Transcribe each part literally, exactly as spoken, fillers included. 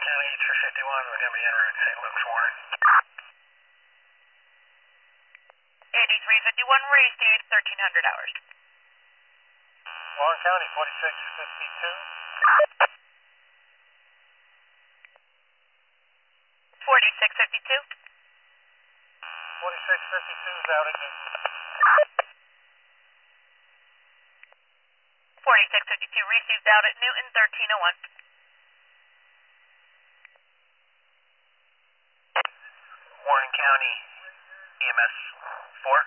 County, three fifty-one, we're going to be en route Saint Luke's Warren. eighty-three fifty-one, received, thirteen hundred hours. Warren County, forty-six fifty-two. forty-six fifty-two. forty-six fifty-two is out at Newton. forty-six fifty-two, received out at Newton, thirteen oh one. Warren County, E M S four.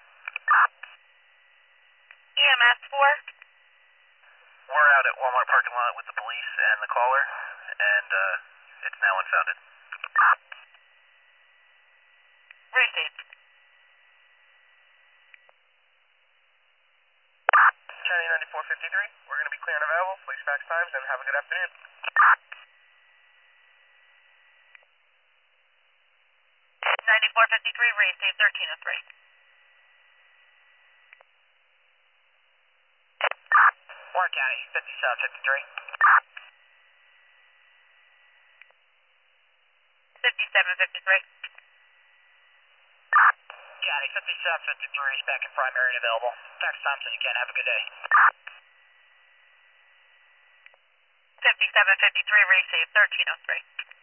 E M S four. We're out at Walmart parking lot with the police and the caller, and uh, it's now unfounded. Received. County ninety-four fifty-three, we're going to be clear and available. Please fax times and have a good afternoon. ninety-four fifty-three, received, thirteen oh three. Warren County, fifty-seven fifty-three. fifty-seven fifty-three. County, fifty-seven fifty-three, back in primary and available. Fax times when you can. Have a good day. fifty-seven fifty-three, received, thirteen oh three.